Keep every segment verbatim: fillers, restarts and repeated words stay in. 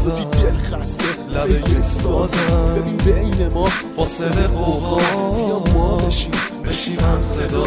بازم دل خسته لبه یک سازم. ببین بین ما فاصله قوقا، بیا ما بشیم بشیم هم صدا.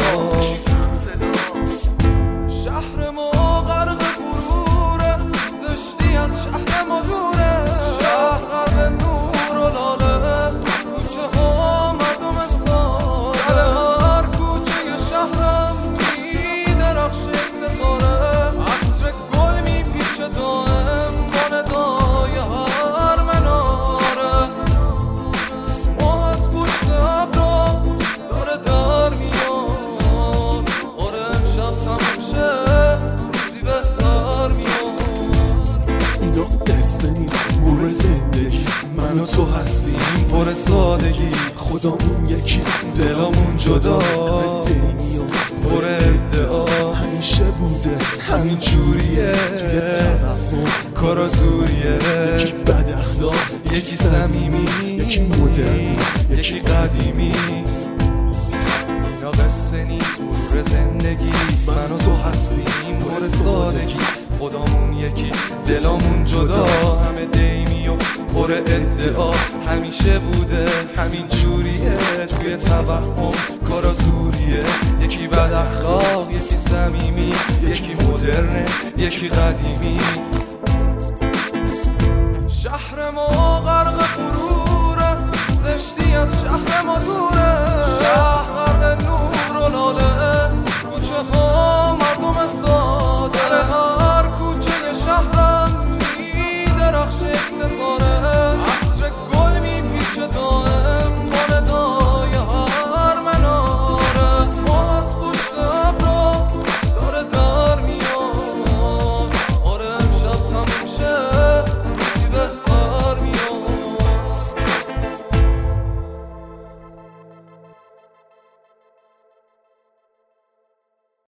شهر ما غرق غروره، زشتی از شهر ما دوره. شهر غرق نور و لاله، کوچه ها مردم ساله. سر هر کوچه شهرم میدرخشه ستاره. عطر گل میپیچه دائم با ندای هر مناره. ماه از پشت ابرا داره در میاد. آره امشب تموم شه روزی بهتر میاد. اینا قصه نیست مور زندگیست، من و تو هستیم پر سادگی. خدامون یکی دلامون جدا، دینی و پر ادعا. همیشه بوده همین جوریه، توی توهم کارا زوریه. یکی بد اخلاق، یکی صمیمی، یکی مدرن، یکی قدیمی. اینا قصه نیست مرور زندگیست، من و تو هستیم پر سادگیست. خدامون یکی دلامون جدا، همه دیمی و پر ادعا. همیشه بوده همین جوریه، توی توهم کارا زوریه. یکی بد اخلاق، یکی صمیمی، یکی مدرنه، یکی قدیمی. شهر ما غرق غروره، زشتی از شهر ما دور.